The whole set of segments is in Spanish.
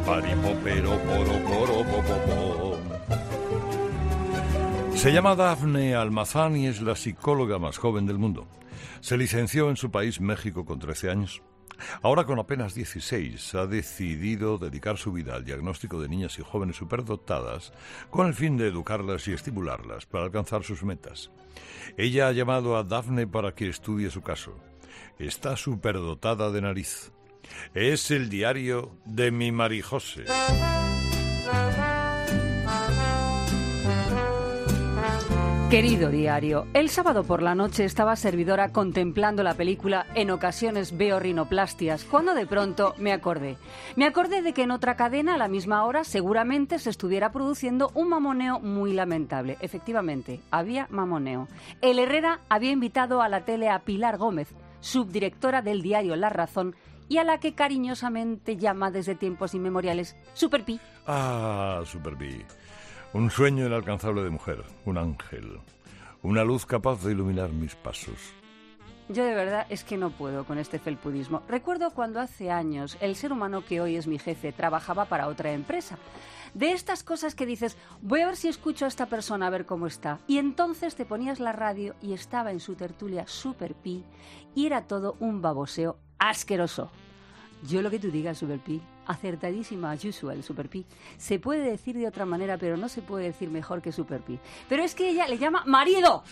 Paripopero, Se llama Dafne Almazán y es la psicóloga más joven del mundo. Se licenció en su país, México, con 13 años. Ahora, con apenas 16, ha decidido dedicar su vida al diagnóstico de niñas y jóvenes superdotadas con el fin de educarlas y estimularlas para alcanzar sus metas. Ella ha llamado a Dafne para que estudie su caso. Está superdotada de nariz. Es el diario de mi Marijose. Querido diario, el sábado por la noche estaba servidora contemplando la película En ocasiones veo rinoplastias, cuando de pronto me acordé. Me acordé de que en otra cadena a la misma hora seguramente se estuviera produciendo un mamoneo muy lamentable. Efectivamente, había mamoneo. El Herrera había invitado a la tele a Pilar Gómez, subdirectora del diario La Razón, y a la que cariñosamente llama desde tiempos inmemoriales Super Pi. Ah, Super Pi. Un sueño inalcanzable de mujer, un ángel, una luz capaz de iluminar mis pasos. Yo de verdad es que no puedo con este felpudismo. Recuerdo cuando hace años el ser humano que hoy es mi jefe trabajaba para otra empresa. De estas cosas que dices, voy a ver si escucho a esta persona a ver cómo está. Y entonces te ponías la radio y estaba en su tertulia Super Pi y era todo un baboseo asqueroso. Yo lo que tú digas, Super Pi, acertadísima as usual, Super Pi. Se puede decir de otra manera, pero no se puede decir mejor que Super Pi. Pero es que ella le llama marido,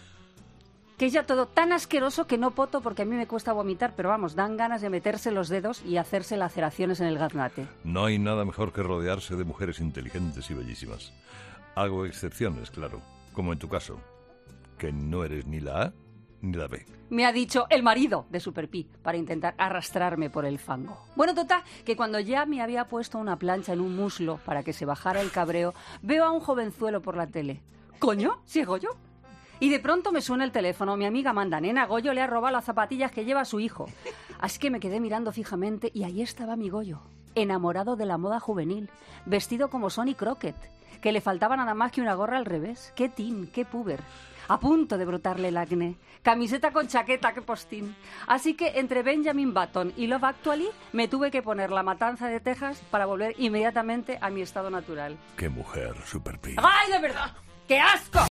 que es ya todo tan asqueroso que no poto porque a mí me cuesta vomitar, pero vamos, dan ganas de meterse los dedos y hacerse laceraciones en el gaznate. No hay nada mejor que rodearse de mujeres inteligentes y bellísimas. Hago excepciones, claro, como en tu caso, que no eres ni la A ni la B. Me ha dicho el marido de Super Pi para intentar arrastrarme por el fango. Bueno, total, que cuando ya me había puesto una plancha en un muslo para que se bajara el cabreo, veo a un jovenzuelo por la tele. ¿Coño? ¿Sí es Goyo? Y de pronto me suena el teléfono. Mi amiga manda, nena, Goyo le ha robado las zapatillas que lleva su hijo. Así que me quedé mirando fijamente y ahí estaba mi Goyo, enamorado de la moda juvenil, vestido como Sonny Crockett, que le faltaba nada más que una gorra al revés. ¡Qué teen, qué puber! A punto de brotarle el acné. Camiseta con chaqueta, qué postín. Así que entre Benjamin Button y Love Actually me tuve que poner La Matanza de Texas para volver inmediatamente a mi estado natural. ¡Qué mujer, Super Pi! ¡Ay, de verdad! ¡Qué asco!